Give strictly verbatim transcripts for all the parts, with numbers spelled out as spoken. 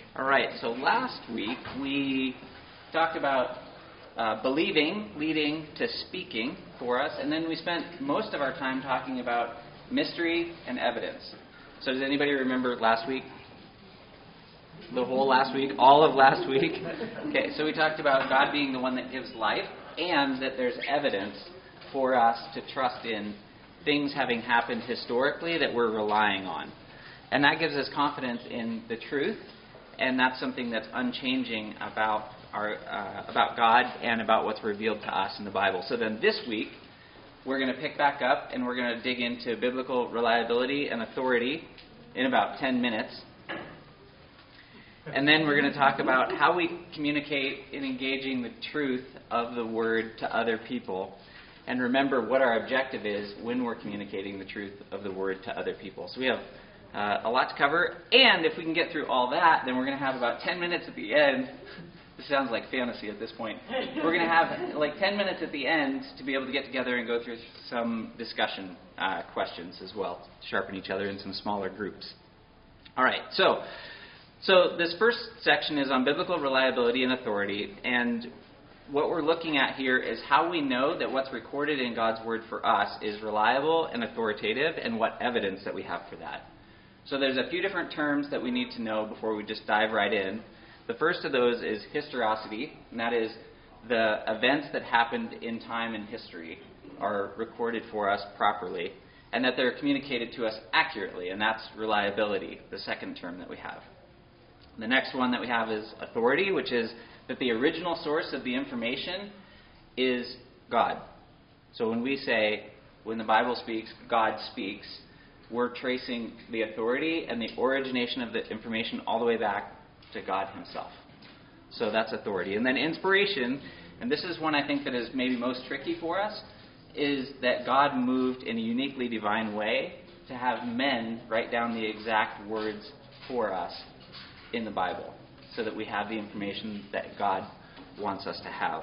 All right, so last week we talked about uh, believing leading to speaking for us, and then we spent most of our time talking about mystery and evidence. So does anybody remember last week? The whole last week? All of last week? Okay, so we talked about God being the one that gives life, and that there's evidence for us to trust in things having happened historically that we're relying on. And that gives us confidence in the truth, and that's something that's unchanging about our uh, about God and about what's revealed to us in the Bible. So then this week, we're going to pick back up, and we're going to dig into biblical reliability and authority in about ten minutes. And then we're going to talk about how we communicate in engaging the truth of the Word to other people. And remember what our objective is when we're communicating the truth of the Word to other people. So we have uh, a lot to cover. And if we can get through all that, then we're going to have about ten minutes at the end. This sounds like fantasy at this point. We're going to have like ten minutes at the end to be able to get together and go through some discussion uh, questions as well, sharpen each other in some smaller groups. All right, so... So this first section is on biblical reliability and authority, and what we're looking at here is how we know that what's recorded in God's Word for us is reliable and authoritative, and what evidence that we have for that. So there's a few different terms that we need to know before we just dive right in. The first of those is historicity, and that is the events that happened in time and history are recorded for us properly, and that they're communicated to us accurately, and that's reliability, the second term that we have. The next one that we have is authority, which is that the original source of the information is God. So when we say, when the Bible speaks, God speaks, we're tracing the authority and the origination of the information all the way back to God himself. So that's authority. And then inspiration, and this is one I think that is maybe most tricky for us, is that God moved in a uniquely divine way to have men write down the exact words for us in the Bible, so that we have the information that God wants us to have.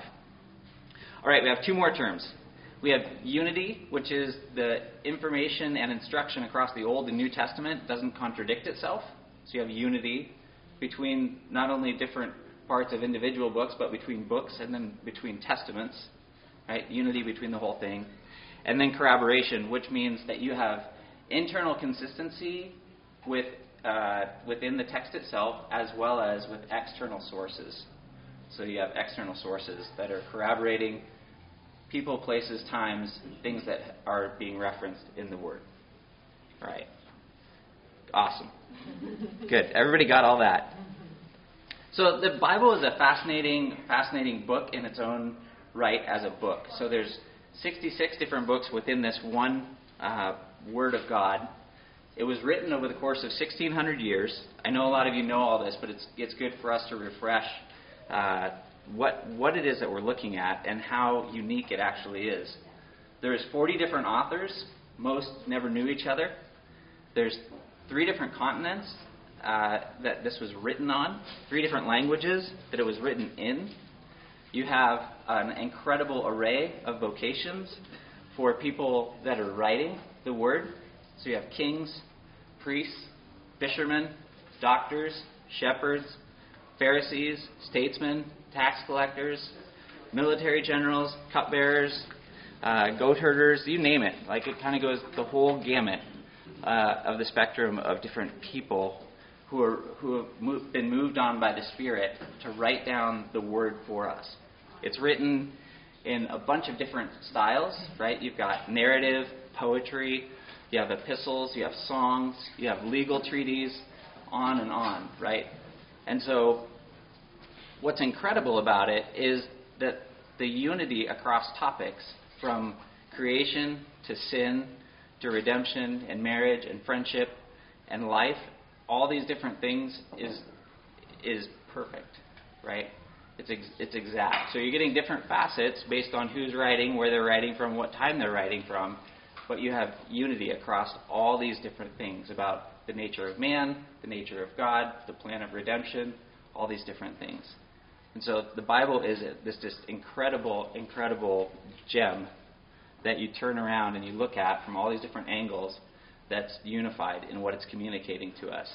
All right, we have two more terms. We have unity, which is the information and instruction across the Old and New Testament doesn't contradict itself. So you have unity between not only different parts of individual books, but between books and then between testaments. Right? Unity between the whole thing. And then corroboration, which means that you have internal consistency with Uh, within the text itself, as well as with external sources. So you have external sources that are corroborating people, places, times, things that are being referenced in the Word. All right. Awesome. Good. Everybody got all that. So the Bible is a fascinating, fascinating book in its own right as a book. So there's sixty-six different books within this one uh, Word of God. It was written over the course of sixteen hundred years. I know a lot of you know all this, but it's it's good for us to refresh uh, what what it is that we're looking at and how unique it actually is. There's forty different authors. Most never knew each other. There's three different continents uh, that this was written on, three different languages that it was written in. You have an incredible array of vocations for people that are writing the Word. So you have kings, priests, fishermen, doctors, shepherds, Pharisees, statesmen, tax collectors, military generals, cupbearers, uh, goat herders, you name it. Like it kind of goes the whole gamut uh, of the spectrum of different people who are who have mo- been moved on by the Spirit to write down the Word for us. It's written in a bunch of different styles, right? You've got narrative, poetry. You have epistles, you have songs, you have legal treaties, on and on, right? And so what's incredible about it is that the unity across topics, from creation to sin to redemption and marriage and friendship and life, all these different things is is perfect, right? It's ex- it's exact. So you're getting different facets based on who's writing, where they're writing from, what time they're writing from. But you have unity across all these different things about the nature of man, the nature of God, the plan of redemption, all these different things. And so the Bible is this just incredible, incredible gem that you turn around and you look at from all these different angles that's unified in what it's communicating to us.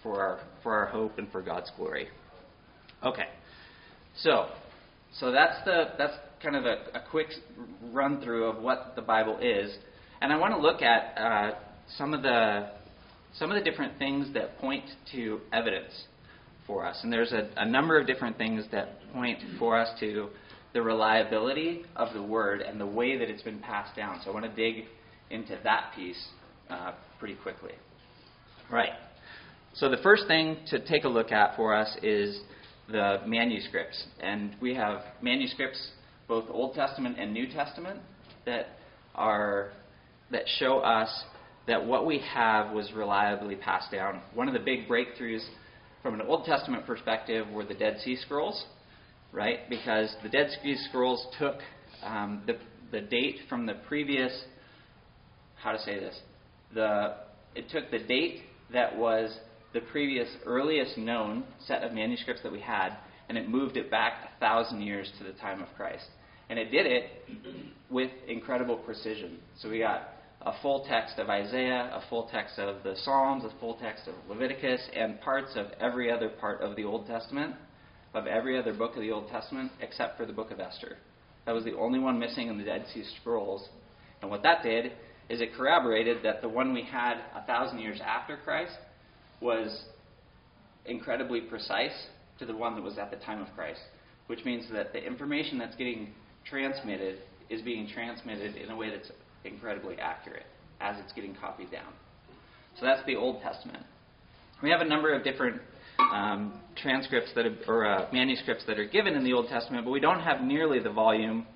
for our for our hope and for God's glory. Okay, so so that's the that's kind of a, a quick run through of what the Bible is, and I want to look at uh, some of the some of the different things that point to evidence for us, and there's a, a number of different things that point for us to the reliability of the Word and the way that it's been passed down. So I want to dig into that piece uh, pretty quickly. Right. So the first thing to take a look at for us is the manuscripts. And we have manuscripts, both Old Testament and New Testament, that are that show us that what we have was reliably passed down. One of the big breakthroughs from an Old Testament perspective were the Dead Sea Scrolls, right? Because the Dead Sea Scrolls took um, the the date from the previous, how to say this, the it took the date that was the previous earliest known set of manuscripts that we had, and it moved it back a thousand years to the time of Christ. And it did it with incredible precision. So we got a full text of Isaiah, a full text of the Psalms, a full text of Leviticus, and parts of every other part of the Old Testament, of every other book of the Old Testament, except for the book of Esther. That was the only one missing in the Dead Sea Scrolls. And what that did is it corroborated that the one we had a thousand years after Christ was incredibly precise to the one that was at the time of Christ, which means that the information that's getting transmitted is being transmitted in a way that's incredibly accurate as it's getting copied down. So that's the Old Testament. We have a number of different um, transcripts that are, or uh, manuscripts that are given in the Old Testament, but we don't have nearly the volume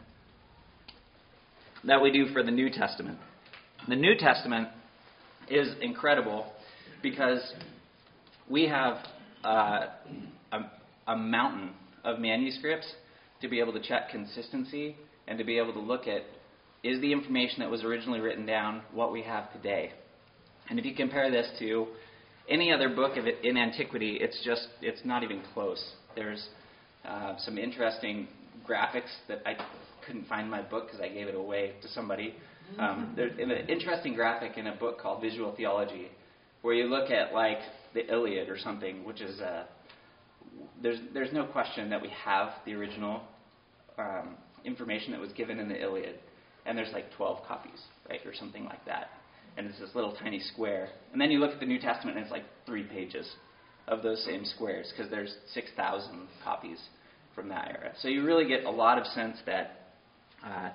that we do for the New Testament. The New Testament is incredible because we have uh, a, a mountain of manuscripts to be able to check consistency and to be able to look at, is the information that was originally written down what we have today? And if you compare this to any other book of it in antiquity, it's just, it's not even close. There's uh, some interesting graphics that I couldn't find in my book because I gave it away to somebody. Um, there's an interesting graphic in a book called Visual Theology where you look at like the Iliad or something, which is uh, there's there's no question that we have the original um, information that was given in the Iliad, and there's like twelve copies, right, or something like that, and it's this little tiny square. And then you look at the New Testament, and it's like three pages of those same squares because there's six thousand copies from that era. So you really get a lot of sense that uh,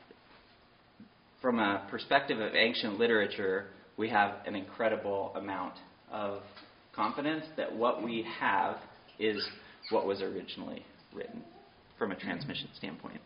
from a perspective of ancient literature, we have an incredible amount of confidence that what we have is what was originally written from a transmission standpoint.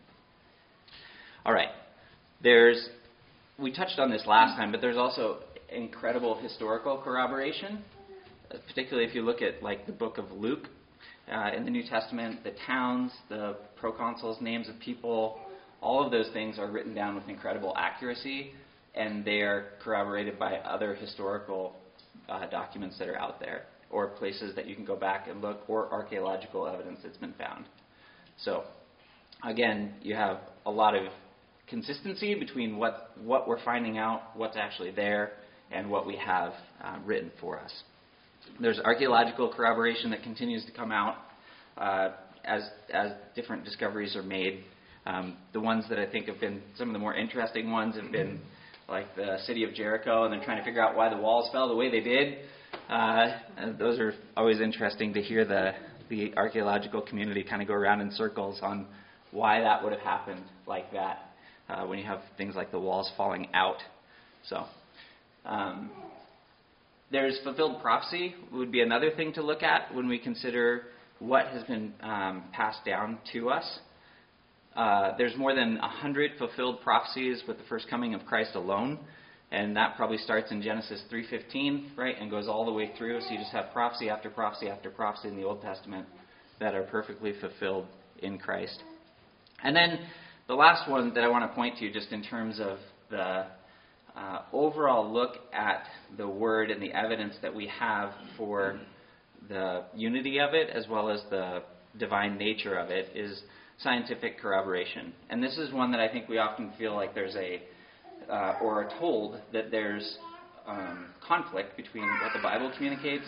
All right. There's, we touched on this last time, but there's also incredible historical corroboration, particularly if you look at like the book of Luke uh, in the New Testament, the towns, the proconsuls, names of people, all of those things are written down with incredible accuracy, and they are corroborated by other historical uh, documents that are out there, or places that you can go back and look, or archaeological evidence that's been found. So, again, you have a lot of consistency between what, what we're finding out, what's actually there, and what we have uh, written for us. There's archaeological corroboration that continues to come out uh, as as different discoveries are made. Um, the ones that I think have been some of the more interesting ones have been like the city of Jericho, and they're trying to figure out why the walls fell the way they did. Uh, and those are always interesting to hear the, the archaeological community kind of go around in circles on why that would have happened like that uh, when you have things like the walls falling out. So um, there's fulfilled prophecy would be another thing to look at when we consider what has been um, passed down to us. Uh, there's more than one hundred fulfilled prophecies with the first coming of Christ alone, and that probably starts in Genesis three fifteen, right, and goes all the way through. So you just have prophecy after prophecy after prophecy in the Old Testament that are perfectly fulfilled in Christ. And then the last one that I want to point to, just in terms of the uh, overall look at the Word and the evidence that we have for the unity of it as well as the divine nature of it, is scientific corroboration. And this is one that I think we often feel like there's a, uh, or are told that there's um, conflict between what the Bible communicates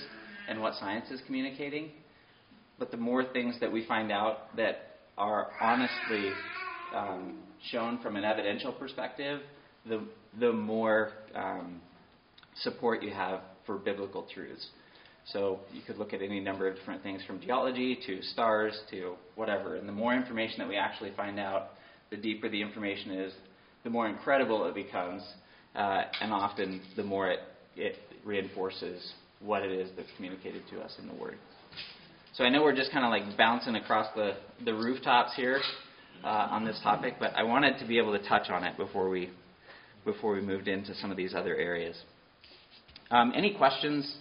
and what science is communicating. But the more things that we find out that are honestly um, shown from an evidential perspective, the the more um, support you have for biblical truths. So you could look at any number of different things, from geology to stars to whatever. And the more information that we actually find out, the deeper the information is, the more incredible it becomes, uh, and often the more it, it reinforces what it is that's communicated to us in the Word. So I know we're just kind of like bouncing across the, the rooftops here uh, on this topic, but I wanted to be able to touch on it before we before we moved into some of these other areas. Um, any questions,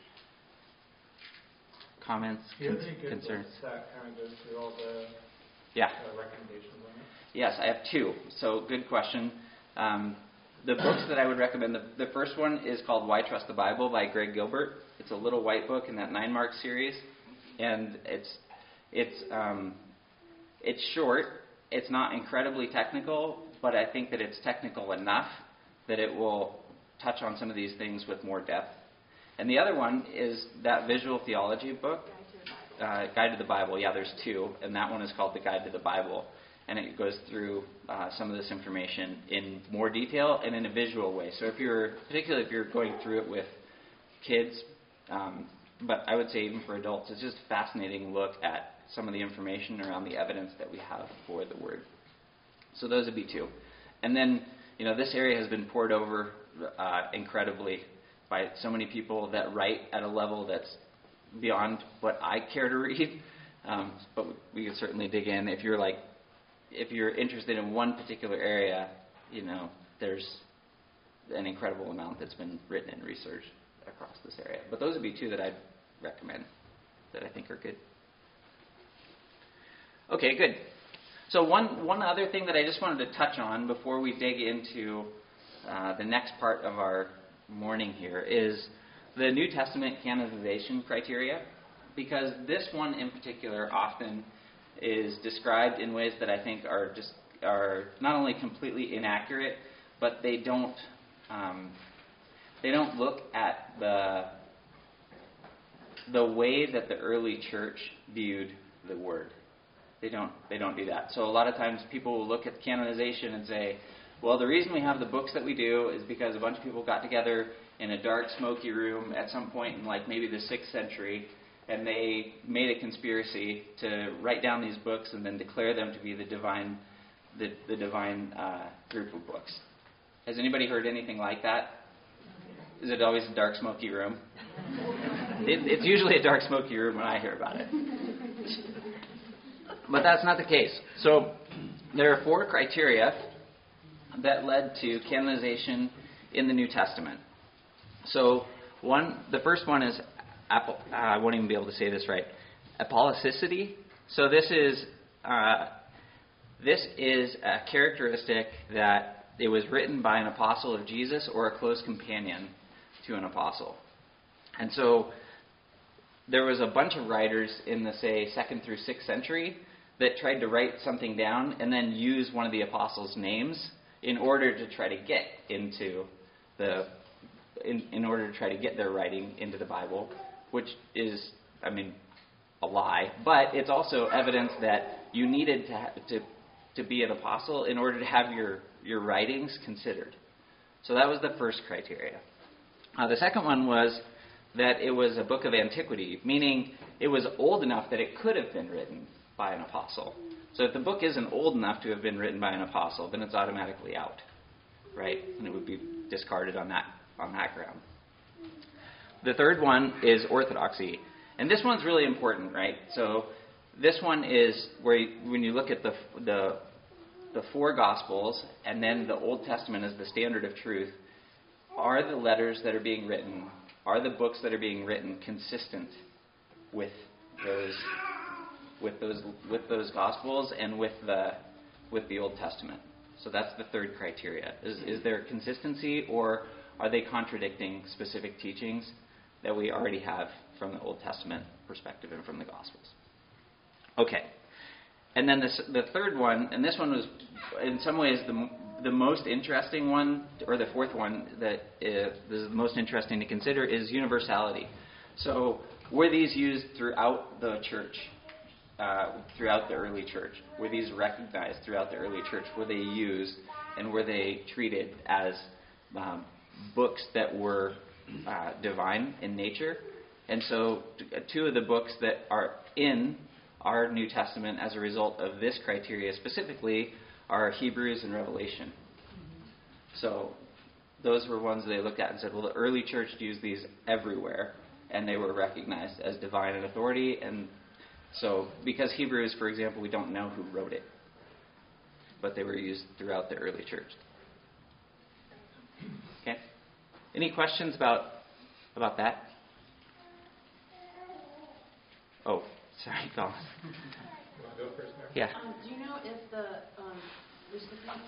comments, con- concerns? That kind of goes through all the yeah. uh, recommendations on it? Yes, I have two. So good question. Um, the books that I would recommend, the, the first one is called Why Trust the Bible by Greg Gilbert. It's a little white book in that nine mark series, and it's it's um, it's short. It's not incredibly technical, but I think that it's technical enough that it will touch on some of these things with more depth. And the other one is that visual theology book, uh, Guide to the Bible. Yeah, there's two, and that one is called The Guide to the Bible, and it goes through uh, some of this information in more detail and in a visual way. So if you're, particularly if you're going through it with kids, um, but I would say even for adults, it's just a fascinating look at some of the information around the evidence that we have for the Word. So those would be two. And then, you know, this area has been poured over uh, incredibly by so many people that write at a level that's beyond what I care to read. Um, but we could certainly dig in. If you're like, if you're interested in one particular area, you know, there's an incredible amount that's been written and researched across this area. But those would be two that I'd recommend that I think are good. Okay, good. So one one other thing that I just wanted to touch on before we dig into uh, the next part of our morning here is the New Testament canonization criteria, because this one in particular often is described in ways that I think are just are not only completely inaccurate, but they don't um, they don't look at the the way that the early church viewed the Word. They don't they don't do that. So a lot of times people will look at canonization and say, well, the reason we have the books that we do is because a bunch of people got together in a dark, smoky room at some point in like maybe the sixth century, and they made a conspiracy to write down these books and then declare them to be the divine the, the divine uh, group of books. Has anybody heard anything like that? Is it always a dark, smoky room? It, it's usually a dark, smoky room when I hear about it. But that's not the case. So there are four criteria that led to canonization in the New Testament. So one, the first one is, uh, I won't even be able to say this right, apollicity. So this is uh, this is a characteristic that it was written by an apostle of Jesus or a close companion to an apostle. And so there was a bunch of writers in the, say, second through sixth century that tried to write something down and then use one of the apostles' names in order to try to get into the, in, in order to try to get their writing into the Bible, which is, I mean, a lie. But it's also evidence that you needed to ha- to to be an apostle in order to have your your writings considered. So that was the first criteria. Uh, the second one was that it was a book of antiquity, meaning it was old enough that it could have been written by an apostle. So if the book isn't old enough to have been written by an apostle, then it's automatically out, right? And it would be discarded on that on that ground. The third one is orthodoxy. And this one's really important, right? So this one is where you, when you look at the the the four Gospels and then the Old Testament as the standard of truth, are the letters that are being written, are the books that are being written consistent with those with those with those Gospels and with the with the Old Testament? So that's the third criteria. Is is there consistency, or are they contradicting specific teachings that we already have from the Old Testament perspective and from the Gospels? Okay. And then this, the third one, and this one was in some ways the the most interesting one, or the fourth one that is, is the most interesting to consider, is universality. So were these used throughout the church, uh, throughout the early church? Were these recognized throughout the early church? Were they used and were they treated as um, books that were uh, divine in nature? And so t- two of the books that are in our New Testament as a result of this criteria specifically are Hebrews and Revelation. So those were ones they looked at and said, well, the early church used these everywhere, and they were recognized as divine and authority. And so because Hebrews, for example, we don't know who wrote it, but they were used throughout the early church. Okay? Any questions about about that? Oh, sorry, Colin. You want to go first, Mary? Yeah. Um, do you know if the um, recipient,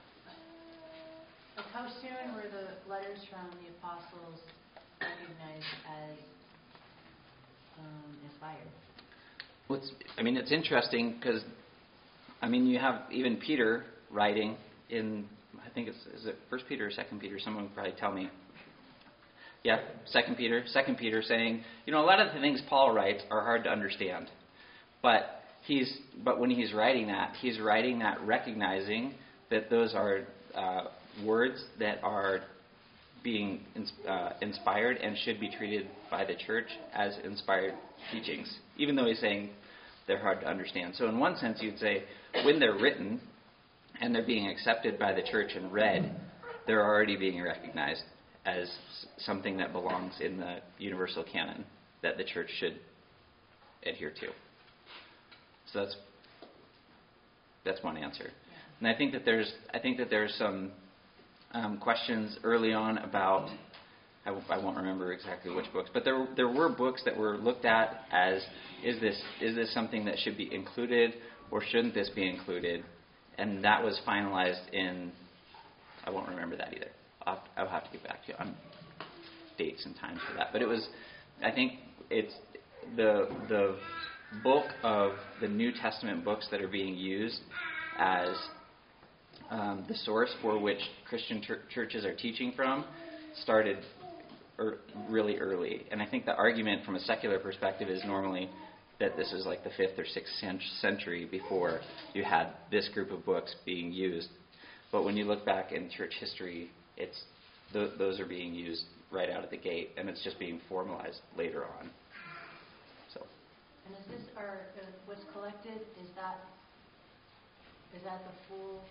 like how soon were the letters from the apostles recognized as um, inspired? Well, it's, I mean, it's interesting because, I mean, you have even Peter writing in, I think it's, is it First Peter or Second Peter? Someone would probably tell me. Yeah, Second Peter. Second Peter saying, you know, a lot of the things Paul writes are hard to understand, but he's, but when he's writing that, he's writing that recognizing that those are uh, words that are being uh, inspired and should be treated by the church as inspired teachings, even though he's saying they're hard to understand. So in one sense, you'd say when they're written and they're being accepted by the church and read, they're already being recognized as something that belongs in the universal canon that the church should adhere to. So that's that's one answer. Yeah. And I think that there's I think that there's some um, questions early on about I, w- I won't remember exactly which books, but there there were books that were looked at as is this is this something that should be included or shouldn't this be included, and that was finalized in I won't remember that either. I'll have, I'll have to get back to you on dates and times for that. But it was, I think it's the the bulk of the New Testament books that are being used as um, the source for which Christian ch- churches are teaching from started er, really early. And I think the argument from a secular perspective is normally that this is like the fifth or sixth century before you had this group of books being used. But when you look back in church history, it's th- those are being used right out of the gate, and it's just being formalized later on. So. And is this, or uh, what's collected? Is that is that the full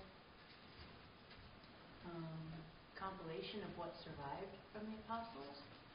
um, compilation of what survived from the apostles?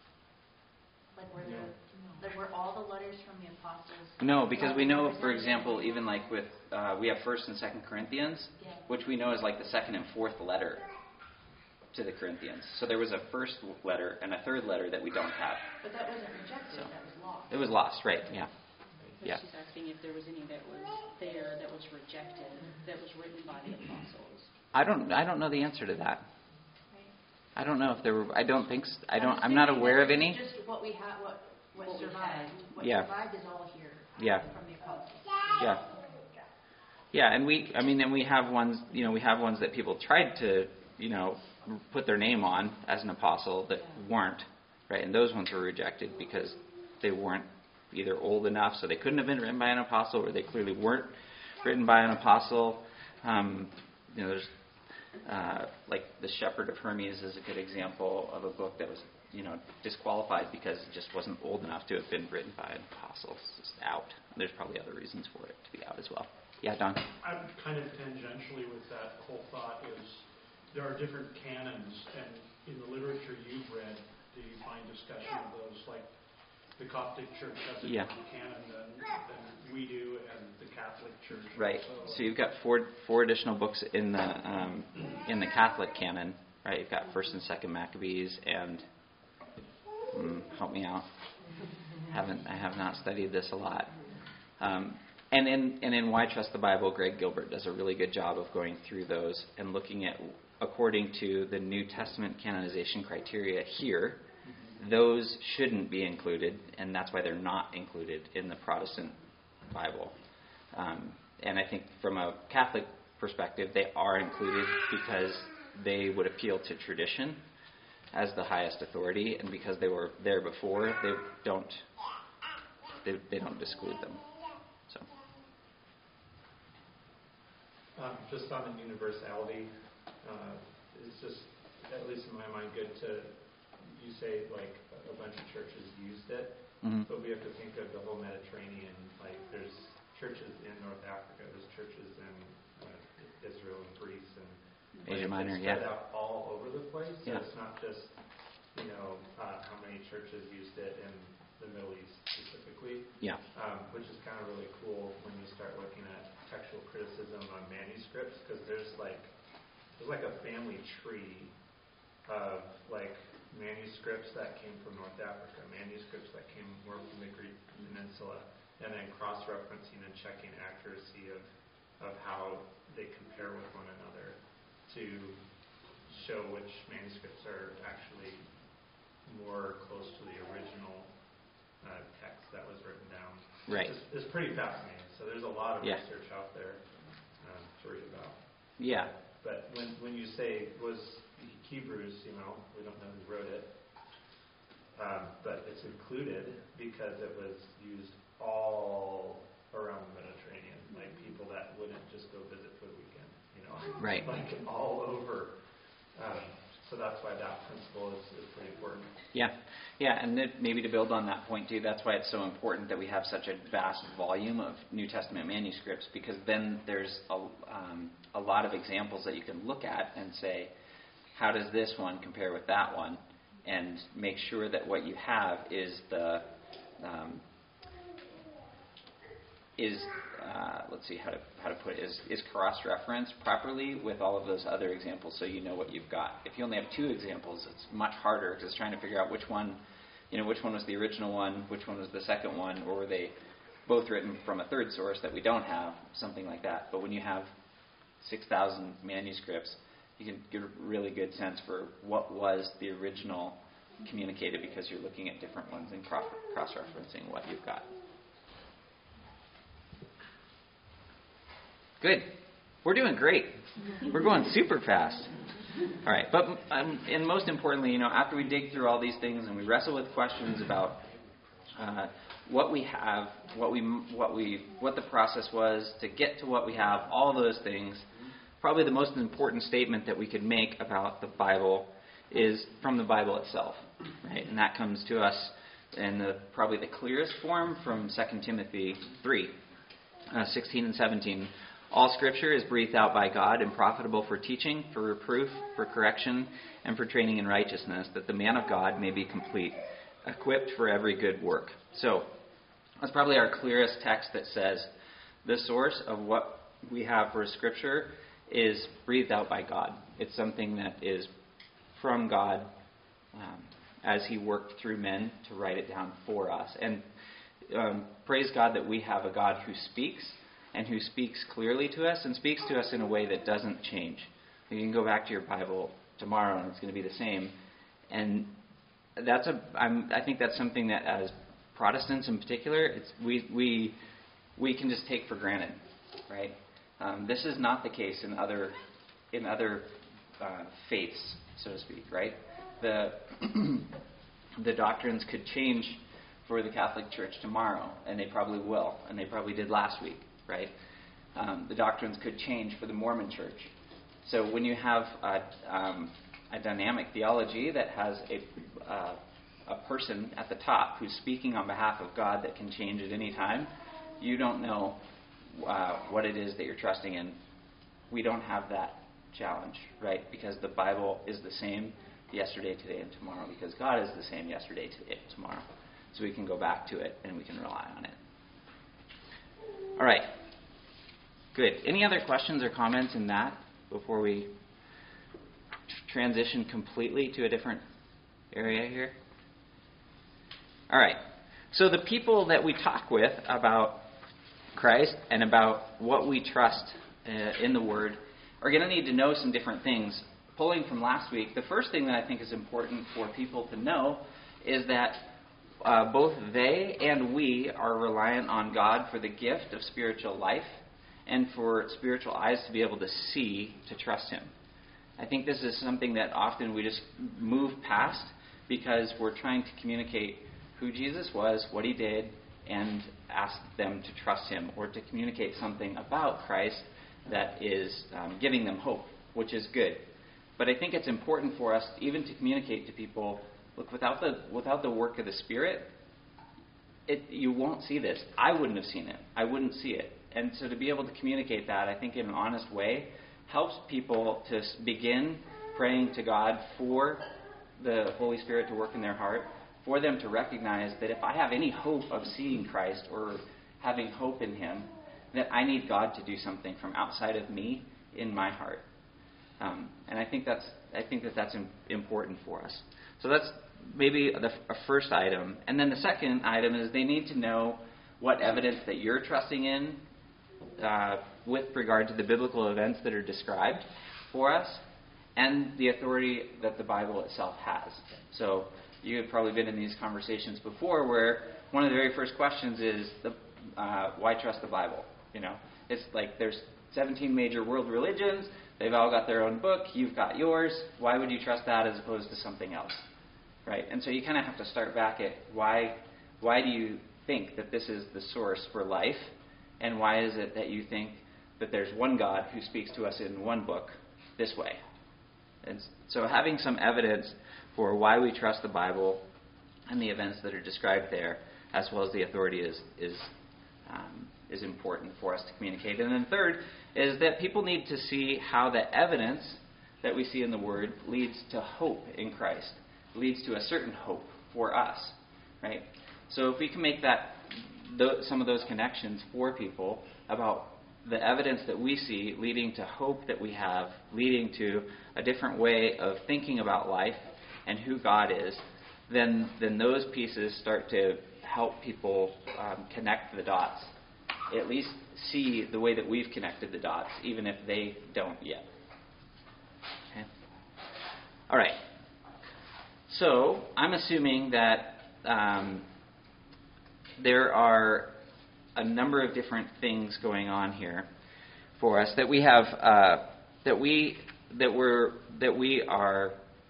Like were there, no. like were all the letters from the apostles? No, because we know, for example, even like with uh, we have First and Second Corinthians, yeah. which we know is like the second and fourth letter to the Corinthians. So there was a first letter and a third letter that we don't have. But that wasn't rejected, So, that was lost. It was lost, right, yeah. But yeah. she's asking if there was any that was there that was rejected, that was written by the apostles. I don't I don't know the answer to that. Right. I don't know if there were I don't think I don't I'm I'm not aware of any. Just what we have what what, What we survived. had. What Yeah. survived is all here. Yeah. From the apostles. Yeah. Yeah, and we I mean and we have ones, you know, we have ones that people tried to, you know, put their name on as an apostle that weren't, right? And those ones were rejected because they weren't either old enough, so they couldn't have been written by an apostle, or they clearly weren't written by an apostle. Um, you know, there's uh, like the Shepherd of Hermes is a good example of a book that was, you know, disqualified because it just wasn't old enough to have been written by an apostle. It's just out. There's probably other reasons for it to be out as well. Yeah, Don? I'm kind of tangentially with that whole thought is there are different canons, and in the literature you've read, do you find discussion of those? Like the Coptic Church has a Yeah. different canon than, than we do, and the Catholic Church. Right. Also. So you've got four four additional books in the um, in the Catholic canon, right? You've got First and Second Maccabees, and mm, help me out. Haven't I have not studied this a lot. Um, and in and in Why Trust the Bible, Greg Gilbert does a really good job of going through those and looking at, according to the New Testament canonization criteria here, those shouldn't be included, and that's why they're not included in the Protestant Bible. Um, and I think from a Catholic perspective, they are included because they would appeal to tradition. as the highest authority, and because they were there before, they don't they, they don't disclude them. So, Um, just on the universality, uh, it's just, at least in my mind, good to, you say like a bunch of churches used it, mm-hmm. but we have to think of the whole Mediterranean. Like there's churches in North Africa, there's churches in uh, Israel and Greece and Asia like, Minor, it's spread yeah. out all over the place. So Yeah. it's not just, you know, uh, how many churches used it in the Middle East specifically. Yeah. Um, which is kind of really cool when you start looking at textual criticism on manuscripts, because there's like there's like a family tree of like manuscripts that came from North Africa, manuscripts that came more from the Greek Peninsula, and then cross-referencing and checking accuracy of of how they compare with one another to show which manuscripts are actually more close to the original uh, text that was written down. Right. It's, it's pretty fascinating. So there's a lot of Yeah. research out there um, to read about. Yeah. But when when you say was Hebrews, you know, we don't know who wrote it, um, but it's included because it was used all around the Mediterranean, like people that wouldn't just go visit for the weekend, you know, Right. like all over. Um, so that's why that principle is, is pretty important. Yeah, yeah, and then maybe to build on that point too, that's why it's so important that we have such a vast volume of New Testament manuscripts, because then there's a, um, a lot of examples that you can look at and say, how does this one compare with that one, and make sure that what you have is the um, is uh, let's see how to how to put it is is cross-referenced properly with all of those other examples, so you know what you've got. If you only have two examples, it's much harder because it's trying to figure out which one, you know, which one was the original one, which one was the second one, or were they both written from a third source that we don't have, something like that. But when you have six thousand manuscripts, you can get a really good sense for what was the original communicated, because you're looking at different ones and cro- cross-referencing what you've got. Good. We're doing great. We're going super fast. All right. But um, and most importantly, you know, after we dig through all these things and we wrestle with questions about uh, what we have, what we what we what the process was to get to what we have, all those things, probably the most important statement that we could make about the Bible is from the Bible itself, right? And that comes to us in the probably the clearest form from Second Timothy three, uh, sixteen and seventeen. All Scripture is breathed out by God and profitable for teaching, for reproof, for correction, and for training in righteousness, that the man of God may be complete, equipped for every good work. So that's probably our clearest text that says the source of what we have for Scripture is breathed out by God. It's something that is from God um, as He worked through men to write it down for us. And um, praise God that we have a God who speaks, and who speaks clearly to us, and speaks to us in a way that doesn't change. You can go back to your Bible tomorrow, and it's going to be the same. And that's a, I'm, I think that's something that, as Protestants in particular, it's, we we we can just take for granted, right? Um, this is not the case in other in other uh, faiths, so to speak, right? The the doctrines could change for the Catholic Church tomorrow, and they probably will, and they probably did last week. Right? Um, the doctrines could change for the Mormon Church. So when you have a, um, a dynamic theology that has a, uh, a person at the top who's speaking on behalf of God that can change at any time, you don't know uh, what it is that you're trusting in. We don't have that challenge, right? Because the Bible is the same yesterday, today, and tomorrow. Because God is the same yesterday, today, and tomorrow. So we can go back to it and we can rely on it. All right. Good. Any other questions or comments in that before we t- transition completely to a different area here? All right. So the people that we talk with about Christ and about what we trust uh, in the Word are going to need to know some different things. Pulling from last week, the first thing that I think is important for people to know is that Uh, both they and we are reliant on God for the gift of spiritual life and for spiritual eyes to be able to see, to trust Him. I think this is something that often we just move past because we're trying to communicate who Jesus was, what he did, and ask them to trust him, or to communicate something about Christ that is um, giving them hope, which is good. But I think it's important for us even to communicate to people, look, without the without the work of the Spirit, it, you won't see this. I wouldn't have seen it. I wouldn't see it. And so to be able to communicate that, I think in an honest way, helps people to begin praying to God for the Holy Spirit to work in their heart, for them to recognize that if I have any hope of seeing Christ or having hope in him, that I need God to do something from outside of me in my heart. Um, and I think that's I think that that's important for us. So that's maybe the a first item. And then the second item is they need to know what evidence that you're trusting in uh, with regard to the biblical events that are described for us, and the authority that the Bible itself has. So you have probably been in these conversations before where one of the very first questions is, the, uh, why trust the Bible? You know, it's like there's seventeen major world religions. They've all got their own book. You've got yours. Why would you trust that as opposed to something else? Right? And so you kind of have to start back at why, why do you think that this is the source for life? And why is it that you think that there's one God who speaks to us in one book this way? And so having some evidence for why we trust the Bible and the events that are described there, as well as the authority, is is um, is important for us to communicate. And then third is that people need to see how the evidence that we see in the Word leads to hope in Christ, leads to a certain hope for us, right? So if we can make that th- some of those connections for people about the evidence that we see leading to hope that we have, leading to a different way of thinking about life and who God is, then then those pieces start to help people um, connect the dots, at least see the way that we've connected the dots, even if they don't yet. Okay. All right. So I'm assuming that um, there are a number of different things going on here for us that we have uh, that we that we're that we are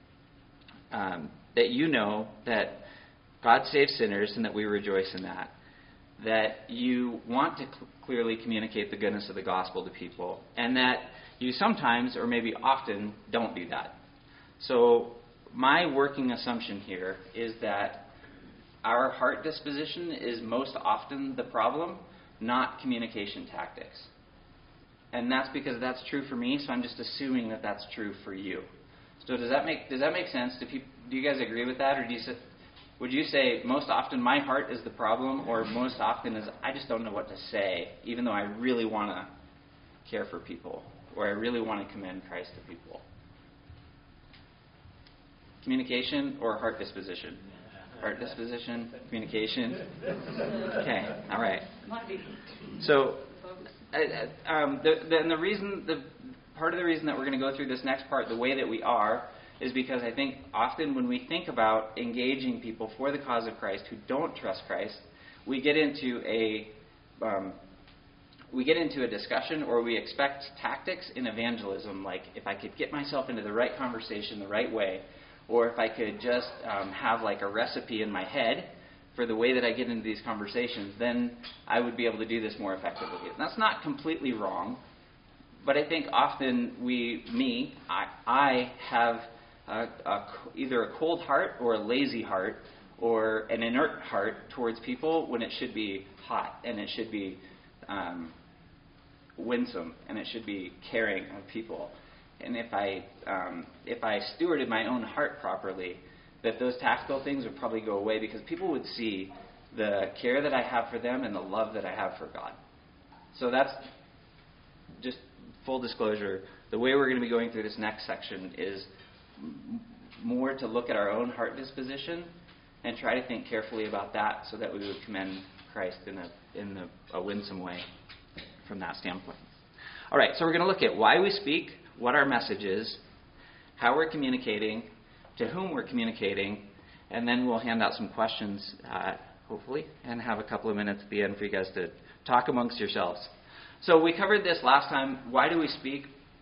um, that you know that God saves sinners and that we rejoice in that. That you want to cl- clearly communicate the goodness of the gospel to people, and that you sometimes or maybe often don't do that. So my working assumption here is that our heart disposition is most often the problem, not communication tactics. And that's because that's true for me, so I'm just assuming that that's true for you. So does that make does that make sense? Do people, do you guys agree with that, or do you say, would you say most often my heart is the problem, or most often is I just don't know what to say, even though I really want to care for people, or I really want to commend Christ to people? Communication or heart disposition? Heart disposition, communication. Okay, all right. So, uh, um, the, the, and the reason, the part of the reason that we're going to go through this next part the way that we are is because I think often when we think about engaging people for the cause of Christ who don't trust Christ, we get into a um, we get into a discussion, or we expect tactics in evangelism, like if I could get myself into the right conversation the right way, or if I could just um, have like a recipe in my head for the way that I get into these conversations, then I would be able to do this more effectively. And that's not completely wrong, but I think often we, me, I, I have a, a, either a cold heart or a lazy heart or an inert heart towards people when it should be hot and it should be um, winsome and it should be caring of people. And if I um, if I stewarded my own heart properly, that those tactical things would probably go away because people would see the care that I have for them and the love that I have for God. So that's just full disclosure. The way we're going to be going through this next section is m- more to look at our own heart disposition and try to think carefully about that so that we would commend Christ in a in a, a winsome way from that standpoint. All right, so we're going to look at why we speak, what our message is, how we're communicating, to whom we're communicating, and then we'll hand out some questions, uh, hopefully, and have a couple of minutes at the end for you guys to talk amongst yourselves. So we covered this last time. Why do we speak?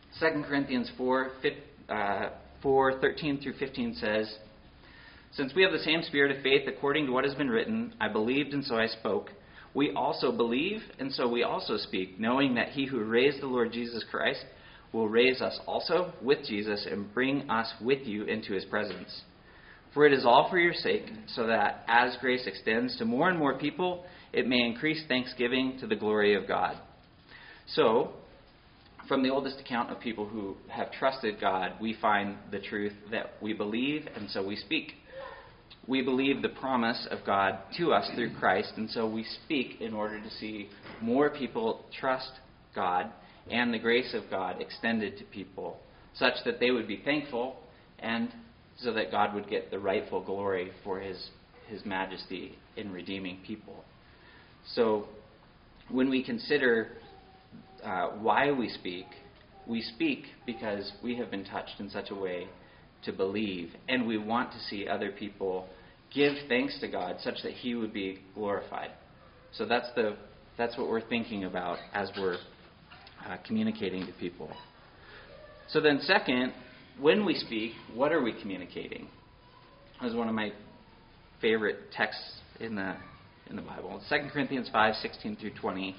Second Corinthians four, uh, four, thirteen through fifteen says, "Since we have the same spirit of faith according to what has been written, I believed and so I spoke. We also believe and so we also speak, knowing that he who raised the Lord Jesus Christ will raise us also with Jesus and bring us with you into his presence. For it is all for your sake, so that as grace extends to more and more people, it may increase thanksgiving to the glory of God." So, from the oldest account of people who have trusted God, we find the truth that we believe and so we speak. We believe the promise of God to us through Christ, and so we speak in order to see more people trust God and the grace of God extended to people, such that they would be thankful and so that God would get the rightful glory for his, his majesty in redeeming people. So when we consider uh, why we speak, we speak because we have been touched in such a way to believe, and we want to see other people give thanks to God such that he would be glorified. So that's the that's what we're thinking about as we're uh, communicating to people. So then second, when we speak, what are we communicating? That was one of my favorite texts in the in the Bible. Second Corinthians five, sixteen through twenty,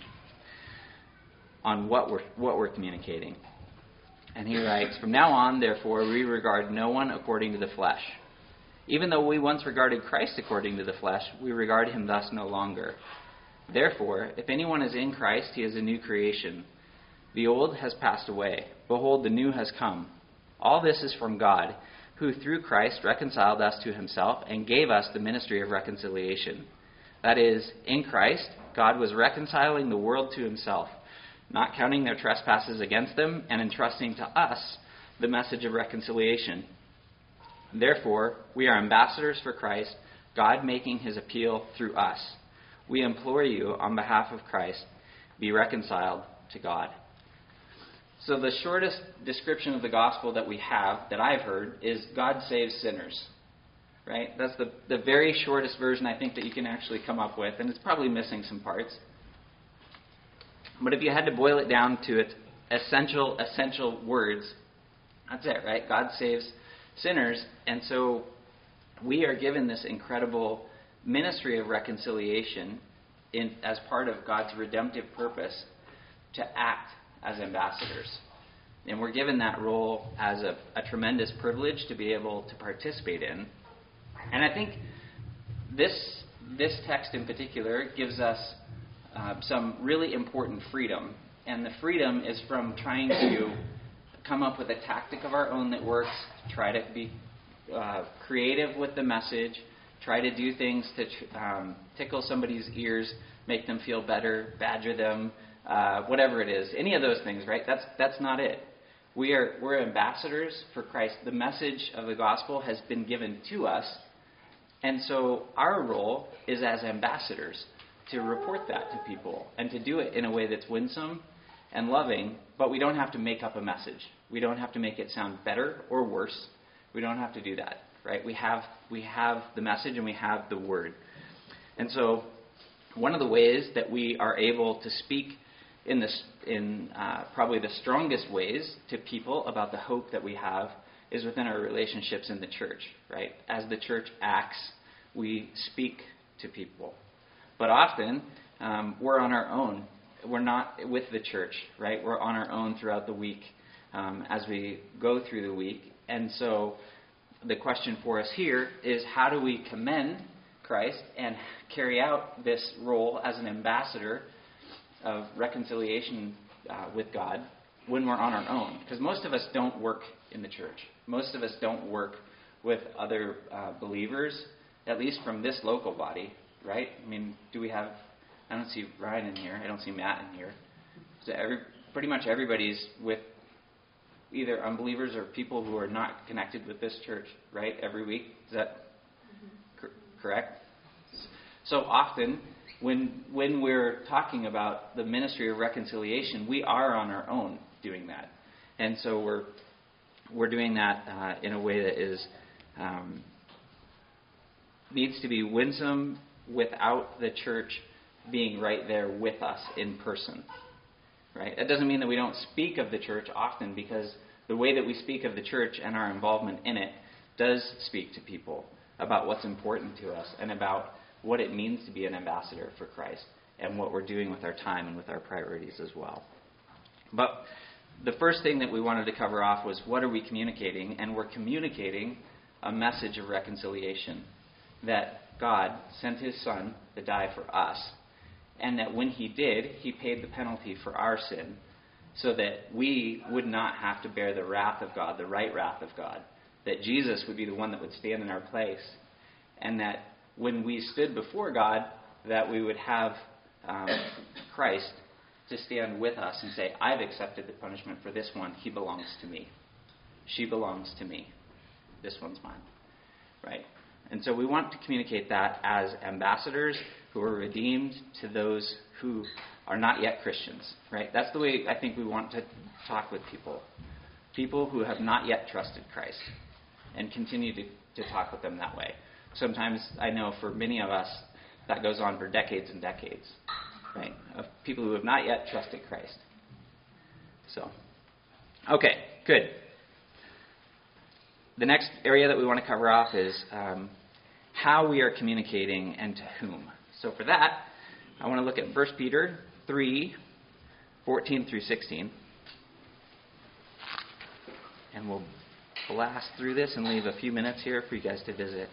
on what we're what we're communicating. And he writes, "From now on, therefore, we regard no one according to the flesh. Even though we once regarded Christ according to the flesh, we regard him thus no longer. Therefore, if anyone is in Christ, he is a new creation. The old has passed away. Behold, the new has come. All this is from God, who through Christ reconciled us to himself and gave us the ministry of reconciliation. That is, in Christ, God was reconciling the world to himself, not counting their trespasses against them, and entrusting to us the message of reconciliation. Therefore, we are ambassadors for Christ, God making his appeal through us. We implore you, on behalf of Christ, be reconciled to God." So the shortest description of the gospel that we have, that I've heard, is God saves sinners. Right? That's the, the very shortest version I think that you can actually come up with, and it's probably missing some parts. But if you had to boil it down to its essential, essential words, that's it, right? God saves sinners, and so we are given this incredible ministry of reconciliation in, as part of God's redemptive purpose to act as ambassadors. And we're given that role as a, a tremendous privilege to be able to participate in. And I think this this text in particular gives us uh, some really important freedom. And the freedom is from trying to come up with a tactic of our own that works, try to be uh, creative with the message, try to do things to um, tickle somebody's ears, make them feel better, badger them, uh, whatever it is. Any of those things, right? That's that's not it. We are we're ambassadors for Christ. The message of the gospel has been given to us, and so our role is as ambassadors to report that to people and to do it in a way that's winsome and loving, but we don't have to make up a message. We don't have to make it sound better or worse. We don't have to do that, right? We have we have the message and we have the word. And so one of the ways that we are able to speak in this in uh, probably the strongest ways to people about the hope that we have is within our relationships in the church, right? As the church acts, we speak to people. But often, um, we're on our own. We're not with the church, right? We're on our own throughout the week um, as we go through the week. And so the question for us here is, how do we commend Christ and carry out this role as an ambassador of reconciliation uh, with God when we're on our own? Because most of us don't work in the church. Most of us don't work with other uh, believers, at least from this local body, right? I mean, do we have... I don't see Ryan in here. I don't see Matt in here. So every, pretty much everybody's with either unbelievers or people who are not connected with this church, right? Every week. Is that mm-hmm. cor- correct? So often, when when we're talking about the ministry of reconciliation, we are on our own doing that, and so we're we're doing that uh, in a way that is um, needs to be winsome without the church being right there with us in person. right? That doesn't mean that we don't speak of the church often, because the way that we speak of the church and our involvement in it does speak to people about what's important to us and about what it means to be an ambassador for Christ and what we're doing with our time and with our priorities as well. But the first thing that we wanted to cover off was, what are we communicating? And we're communicating a message of reconciliation, that God sent his Son to die for us, and that when he did, he paid the penalty for our sin, so that we would not have to bear the wrath of God, the right wrath of God, that Jesus would be the one that would stand in our place, and that when we stood before God, that we would have um, Christ to stand with us and say, I've accepted the punishment for this one. He belongs to me. She belongs to me. This one's mine. Right? And so we want to communicate that as ambassadors who are redeemed to those who are not yet Christians. Right? That's the way I think we want to talk with people. People who have not yet trusted Christ, and continue to, to talk with them that way. Sometimes, I know for many of us, that goes on for decades and decades, right, of people who have not yet trusted Christ. So, okay, good. The next area that we want to cover off is um, how we are communicating and to whom. So for that, I want to look at First Peter three, fourteen through sixteen. And we'll blast through this and leave a few minutes here for you guys to visit.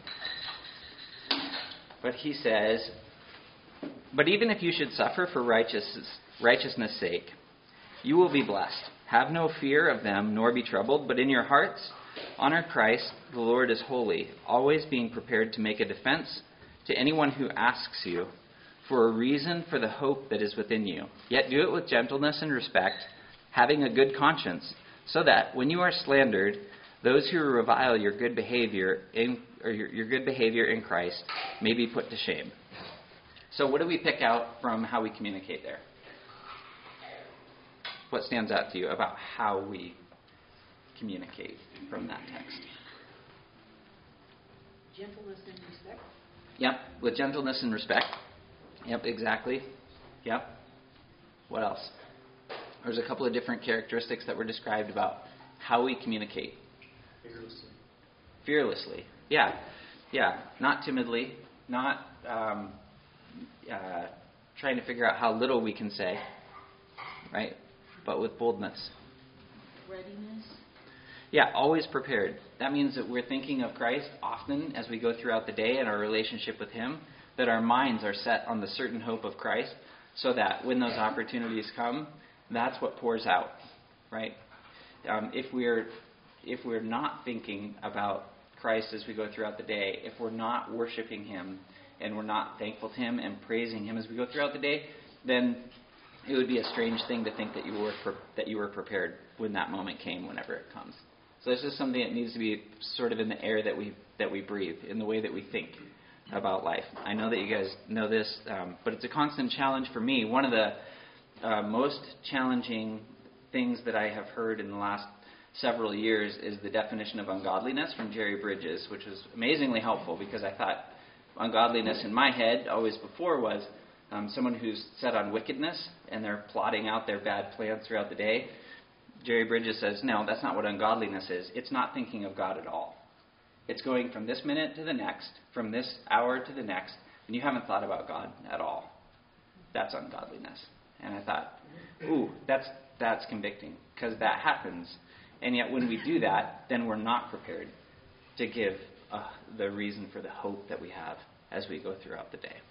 But he says, but even if you should suffer for righteousness, righteousness' sake, you will be blessed. Have no fear of them, nor be troubled, but in your hearts honor Christ. The Lord is holy, always being prepared to make a defense to anyone who asks you for a reason for the hope that is within you. Yet do it with gentleness and respect, having a good conscience, so that when you are slandered, those who revile your good behavior in or your, your good behavior in Christ may be put to shame. So what do we pick out from how we communicate there? What stands out to you about how we communicate from that text? Gentleness and respect. Yep, with gentleness and respect. Yep, exactly. Yep. What else? There's a couple of different characteristics that were described about how we communicate. Fearlessly. Fearlessly. Yeah. Yeah. Not timidly. Not um, uh, trying to figure out how little we can say. Right? But with boldness. Readiness. Yeah, always prepared. That means that we're thinking of Christ often as we go throughout the day and our relationship with Him, that our minds are set on the certain hope of Christ, so that when those opportunities come, that's what pours out, right? Um, if we're if we're not thinking about Christ as we go throughout the day, if we're not worshiping Him and we're not thankful to Him and praising Him as we go throughout the day, then it would be a strange thing to think that you were pre- that you were prepared when that moment came, whenever it comes. So this is something that needs to be sort of in the air that we that we breathe, in the way that we think about life. I know that you guys know this, um, but it's a constant challenge for me. One of the uh, most challenging things that I have heard in the last several years is the definition of ungodliness from Jerry Bridges, which was amazingly helpful, because I thought ungodliness in my head always before was um, someone who's set on wickedness and they're plotting out their bad plans throughout the day. Jerry Bridges says, no, that's not what ungodliness is. It's not thinking of God at all. It's going from this minute to the next, from this hour to the next, and you haven't thought about God at all. That's ungodliness. And I thought, ooh, that's that's convicting, because that happens. And yet when we do that, then we're not prepared to give uh, the reason for the hope that we have as we go throughout the day.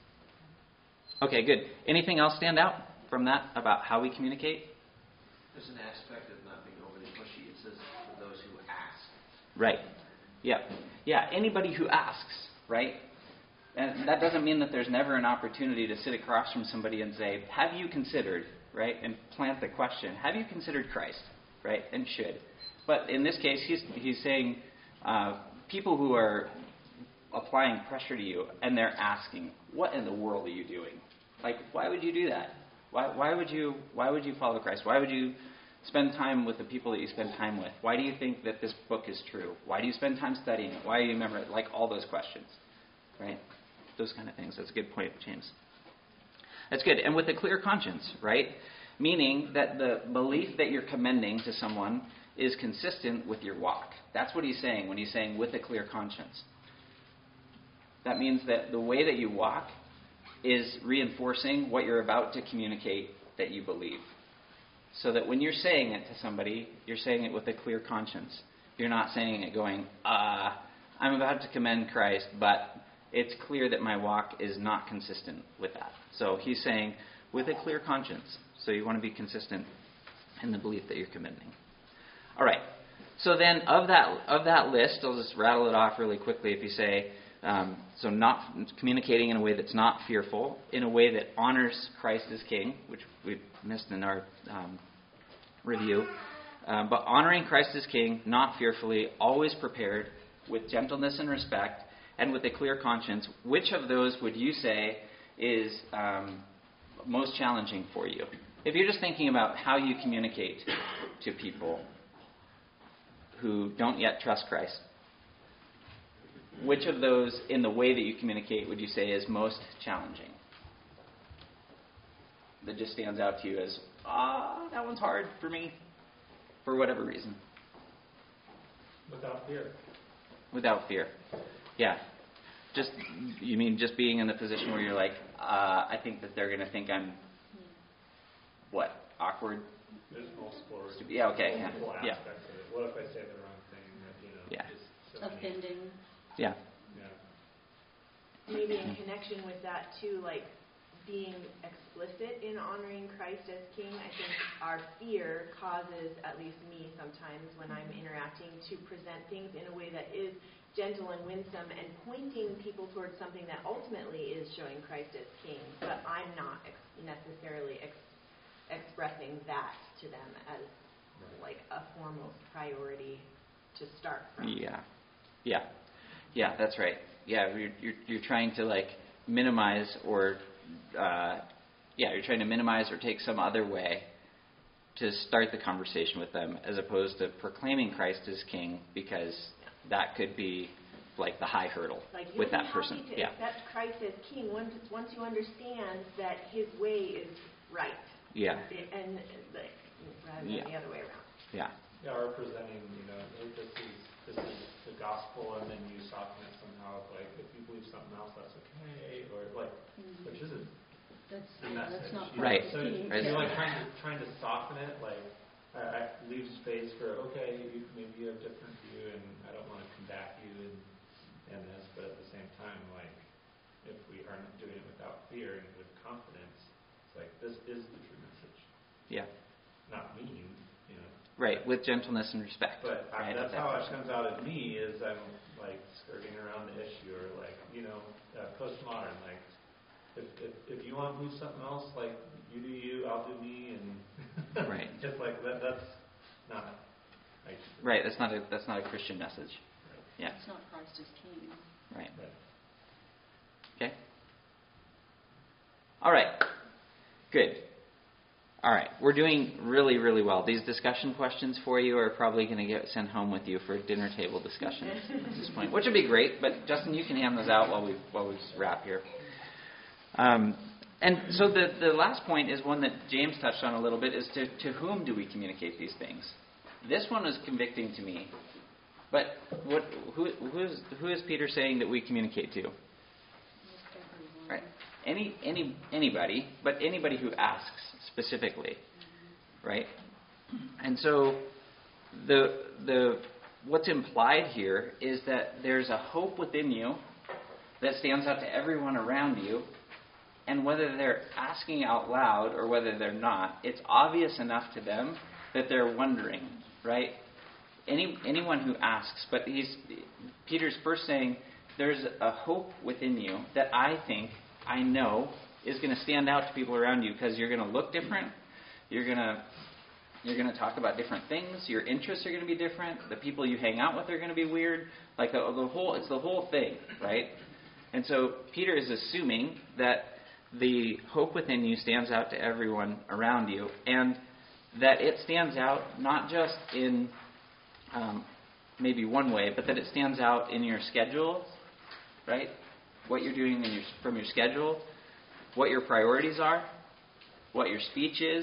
Okay, good. Anything else stand out from that about how we communicate? There's an aspect of not being overly pushy. It says for those who ask. Right. Yeah. Yeah, anybody who asks, right? And that doesn't mean that there's never an opportunity to sit across from somebody and say, have you considered, right? And plant the question, have you considered Christ, right? And should. But in this case, he's he's saying uh, people who are applying pressure to you and they're asking, what in the world are you doing? Like, why would you do that? Why why would you why would you follow Christ? Why would you spend time with the people that you spend time with? Why do you think that this book is true? Why do you spend time studying it? Why do you remember it? Like all those questions, right? Those kind of things. That's a good point, James. That's good. And with a clear conscience, right? meaning that the belief that you're commending to someone is consistent with your walk. That's what he's saying when he's saying with a clear conscience. That means that the way that you walk is reinforcing what you're about to communicate that you believe. So that when you're saying it to somebody, you're saying it with a clear conscience. You're not saying it going, ah, I'm about to commend Christ, but it's clear that my walk is not consistent with that. So he's saying with a clear conscience. So you want to be consistent in the belief that you're commending. All right. So then of that of that list, I'll just rattle it off really quickly. If you say, um, so not communicating in a way that's not fearful, in a way that honors Christ as King, which we missed in our um, review, um, but honoring Christ as King, not fearfully, always prepared, with gentleness and respect, and with a clear conscience. Which of those would you say is um, most challenging for you? If you're just thinking about how you communicate to people who don't yet trust Christ, which of those in the way that you communicate would you say is most challenging? That just stands out to you as, ah, that one's hard for me, for whatever reason. Without fear. Without fear. Yeah. Just, you mean just being in the position where you're like, uh, I think that they're going to think I'm, what, awkward? There's multiple, Yeah, okay. multiple Yeah. aspects of it. What if I say the wrong thing? That, you know, Yeah. just so many- Offending. Yeah. Yeah. Maybe in connection with that too, like being explicit in honoring Christ as King. I think our fear causes, at least me sometimes when I'm interacting, to present things in a way that is gentle and winsome and pointing people towards something that ultimately is showing Christ as King, but I'm not ex- necessarily ex- expressing that to them as like a foremost priority to start from. Yeah. Yeah. Yeah, that's right. Yeah, you're, you're, you're trying to like minimize or, uh, yeah, you're trying to minimize or take some other way to start the conversation with them as opposed to proclaiming Christ as King, because that could be like the high hurdle like with you'll that be person. happy to Yeah. accept Christ as King once once you understand that His way is right. Yeah. And like, rather than Yeah. the other way around. Yeah. Yeah, or presenting, you know, hey, this is this is the gospel, and then you soften it somehow. Like, if you believe something else, that's okay, or like, Mm-hmm. which isn't That's, the yeah, message. that's not you know? Right. So Right. you're like trying to trying to soften it, like I, I leave space for okay, you, maybe you have a different view, and I don't want to combat you in in this, but at the same time, like if we aren't doing it without fear and with confidence, it's like this is the true message. Yeah. Not mean, you know. Right, with gentleness and respect. But I, right, that's that how it person. comes out of me is I'm like skirting around the issue, or like, you know, uh, postmodern. Like, if, if if you want to believe something else, like you do you, I'll do me, and Right. just like that. That's not like Right, that's not a that's not a Christian message. Yeah. It's not Christ as King. Right. Right. Okay. All right. Good. All right. We're doing really, really well. These discussion questions for you are probably going to get sent home with you for a dinner table discussion at this point, which would be great. But Justin, you can hand those out while we while we wrap here. Um, and so the the last point is one that James touched on a little bit: is to to whom do we communicate these things? This one was convicting to me. But what who who is who is Peter saying that we communicate to? Right. Any any anybody, but anybody who asks specifically, right? And so the the what's implied here is that there's a hope within you that stands out to everyone around you, and whether they're asking out loud or whether they're not, it's obvious enough to them that they're wondering, right? Any anyone who asks, but he's Peter's first saying there's a hope within you that I think I know is going to stand out to people around you because you're going to look different. You're going to you're going to talk about different things. Your interests are going to be different. The people you hang out with are going to be weird. Like the, the whole, it's the whole thing, right? And so Peter is assuming that the hope within you stands out to everyone around you, and that it stands out not just in um, maybe one way, but that it stands out in your schedule, right? What you're doing in your, from your schedule, what your priorities are, what your speech is,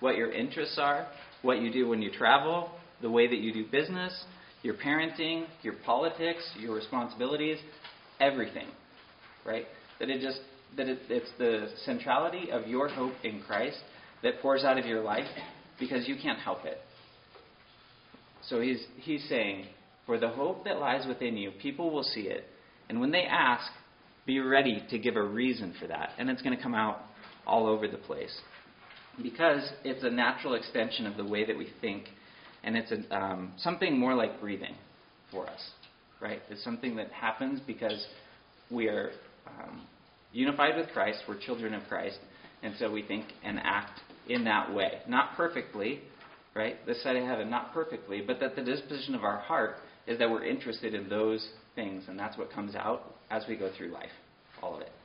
what your interests are, what you do when you travel, the way that you do business, your parenting, your politics, your responsibilities, everything, right? That it just that it, it's the centrality of your hope in Christ that pours out of your life because you can't help it. So he's he's saying, for the hope that lies within you, people will see it, and when they ask, be ready to give a reason for that, and it's going to come out all over the place because it's a natural extension of the way that we think. And it's a, um, something more like breathing for us, right? It's something that happens because we are um, unified with Christ. We're children of Christ. And so we think and act in that way. Not perfectly, right? This side of heaven, not perfectly, but that the disposition of our heart is that we're interested in those things. And that's what comes out as we go through life, all of it.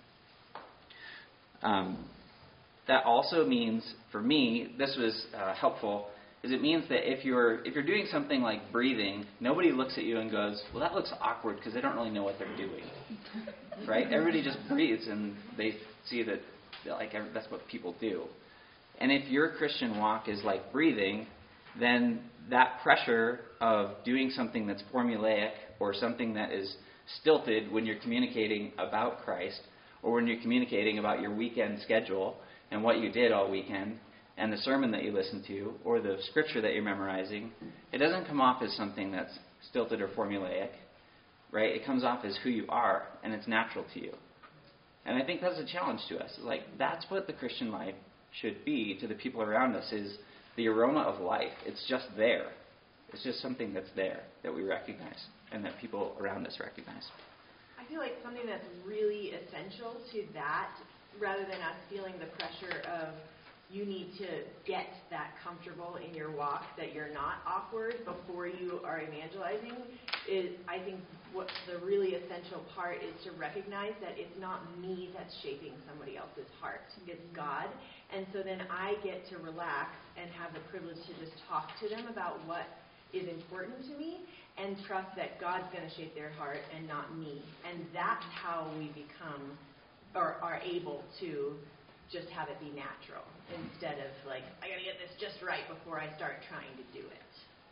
Um, that also means, for me, this was uh, helpful, is it means that if you're if you're doing something like breathing, nobody looks at you and goes, well, that looks awkward because they don't really know what they're doing, right? Everybody just breathes and they see that like that's what people do. And if your Christian walk is like breathing, then that pressure of doing something that's formulaic or something that is stilted when you're communicating about Christ or when you're communicating about your weekend schedule and what you did all weekend, and the sermon that you listen to, or the scripture that you're memorizing, it doesn't come off as something that's stilted or formulaic, right? It comes off as who you are, and it's natural to you. And I think that's a challenge to us. Like, that's what the Christian life should be to the people around us, is the aroma of life. It's just there. It's just something that's there that we recognize, and that people around us recognize. I feel like something that's really essential to that, rather than us feeling the pressure of you need to get that comfortable in your walk, that you're not awkward before you are evangelizing, is I think what the really essential part is to recognize that it's not me that's shaping somebody else's heart. It's God. And so then I get to relax and have the privilege to just talk to them about what is important to me and trust that God's going to shape their heart and not me. And that's how we become or are able to just have it be natural instead of like, I got to get this just right before I start trying to do it.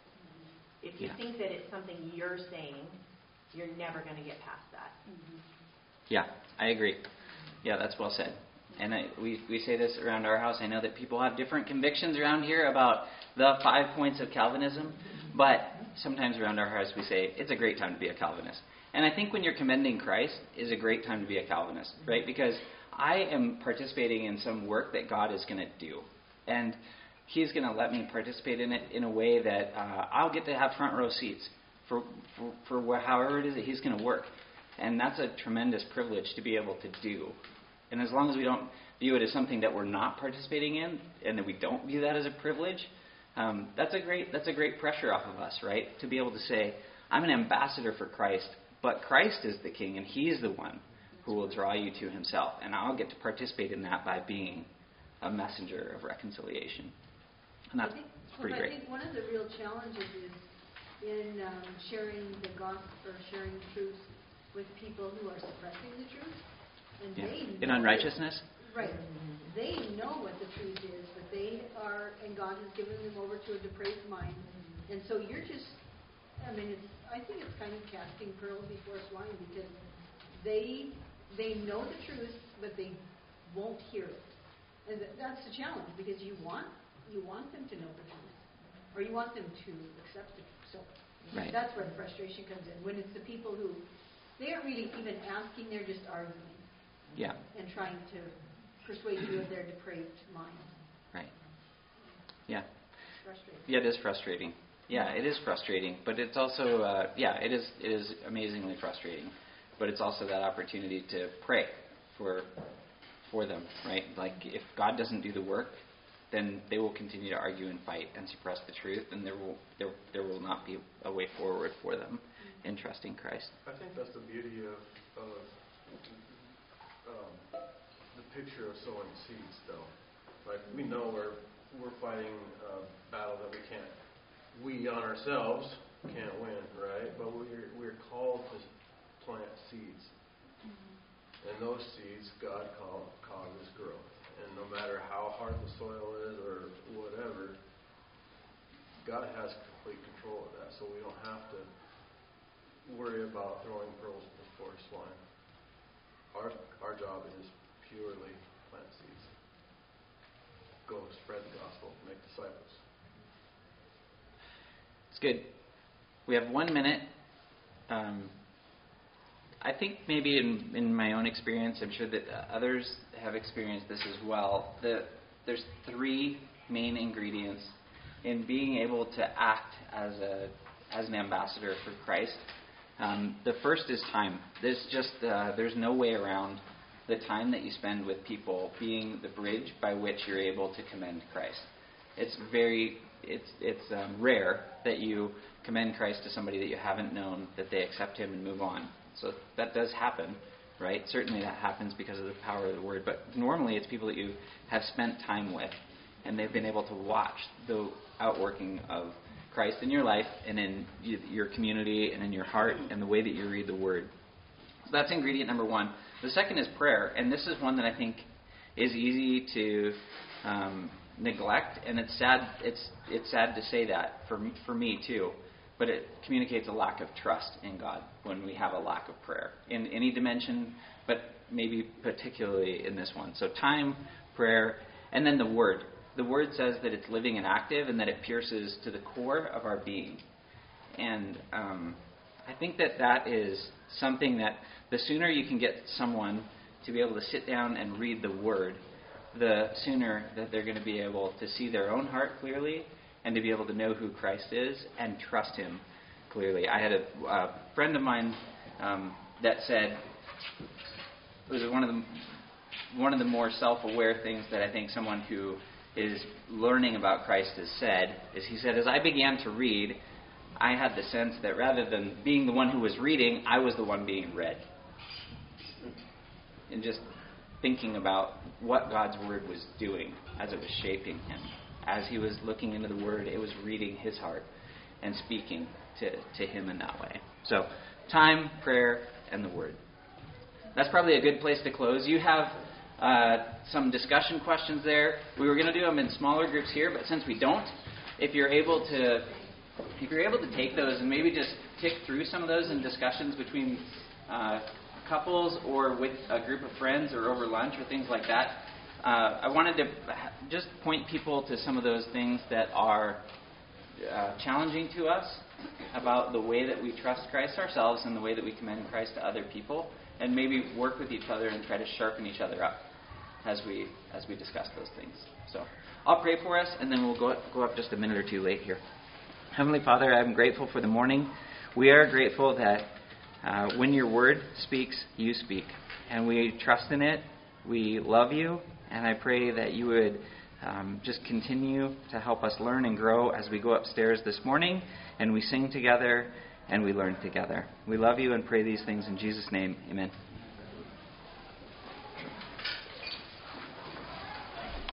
If you Yeah. think that it's something you're saying, you're never going to get past that. Yeah, I agree. Yeah, that's well said. And I, we, we say this around our house. I know that people have different convictions around here about the five points of Calvinism, but sometimes around our house we say it's a great time to be a Calvinist. And I think when you're commending Christ is a great time to be a Calvinist, right? Because I am participating in some work that God is going to do. And He's going to let me participate in it in a way that uh, I'll get to have front row seats for, for, for wh- however it is that He's going to work. And that's a tremendous privilege to be able to do. And as long as we don't view it as something that we're not participating in, and that we don't view that as a privilege, um, that's a great that's a great pressure off of us, right? To be able to say, I'm an ambassador for Christ, but Christ is the King, and He's the one who will draw you to Himself. And I'll get to participate in that by being a messenger of reconciliation. And that's I think, pretty I great. think one of the real challenges is in um, sharing the gospel or sharing the truth with people who are suppressing the truth. And Yeah. they In know unrighteousness? It, right. They know what the truth is, but they are, and God has given them over to a depraved mind. And so you're just, I mean, it's, I think it's kind of casting pearls before swine, because they they know the truth, but they won't hear it. And th- that's the challenge, because you want you want them to know the truth, or you want them to accept it. So Right. that's where the frustration comes in. When it's the people who, they aren't really even asking, they're just arguing Yeah. and trying to persuade you of their depraved mind. Right. Yeah. It's frustrating. Yeah, it is frustrating. Yeah, it is frustrating, but it's also uh, yeah, it is it is amazingly frustrating. But it's also that opportunity to pray for for them, right? Like if God doesn't do the work, then they will continue to argue and fight and suppress the truth, and there will there there will not be a way forward for them in trusting Christ. I think that's the beauty of, of um, the picture of sowing seeds, though. Like we know we're we're fighting a battle that we can't, we on ourselves can't win, right? But we're we're called to plant seeds, and those seeds God call, causes growth, And no matter how hard the soil is or whatever, God has complete control of that, so we don't have to worry about throwing pearls before swine. Our our job is purely plant seeds. Go spread the gospel, make disciples. It's good. We have one minute. Um, I think maybe in, in my own experience, I'm sure that others have experienced this as well. The, there's three main ingredients in being able to act as a as an ambassador for Christ. Um, the first is time. There's just uh, there's no way around the time that you spend with people being the bridge by which you're able to commend Christ. It's very it's it's um, rare that you commend Christ to somebody that you haven't known, that they accept Him and move on. So that does happen, right? Certainly that happens because of the power of the Word. But normally it's people that you have spent time with, and they've been able to watch the outworking of Christ in your life and in your community and in your heart and the way that you read the Word. So that's ingredient number one. The second is prayer, and this is one that I think is easy to um, neglect, and it's sad. It's it's sad to say that for me, for me too, but it communicates a lack of trust in God when we have a lack of prayer in any dimension, but maybe particularly in this one. So time, prayer, and then the Word. The Word says that it's living and active, and that it pierces to the core of our being. And um, I think that that is something that the sooner you can get someone to be able to sit down and read the Word, the sooner that they're going to be able to see their own heart clearly and to be able to know who Christ is and trust Him clearly. I had a, a friend of mine um, that said, it was one of the one of the more self-aware things that I think someone who is learning about Christ has said, is he said, as I began to read, I had the sense that rather than being the one who was reading, I was the one being read. And just thinking about what God's Word was doing as it was shaping him. As he was looking into the Word, it was reading his heart and speaking to, to him in that way. So, time, prayer, and the Word. That's probably a good place to close. You have uh, some discussion questions there. We were going to do them in smaller groups here, but since we don't, if you're able to, if you're able to take those and maybe just tick through some of those in discussions between uh, couples or with a group of friends or over lunch or things like that. Uh, I wanted to just point people to some of those things that are uh, challenging to us about the way that we trust Christ ourselves and the way that we commend Christ to other people, and maybe work with each other and try to sharpen each other up as we as we discuss those things. So I'll pray for us, and then we'll go up, go up just a minute or two late here. Heavenly Father, I'm grateful for the morning. We are grateful that uh, when your Word speaks, you speak, and we trust in it. We love you, and I pray that you would um, just continue to help us learn and grow as we go upstairs this morning, and we sing together, and we learn together. We love you and pray these things in Jesus' name. Amen.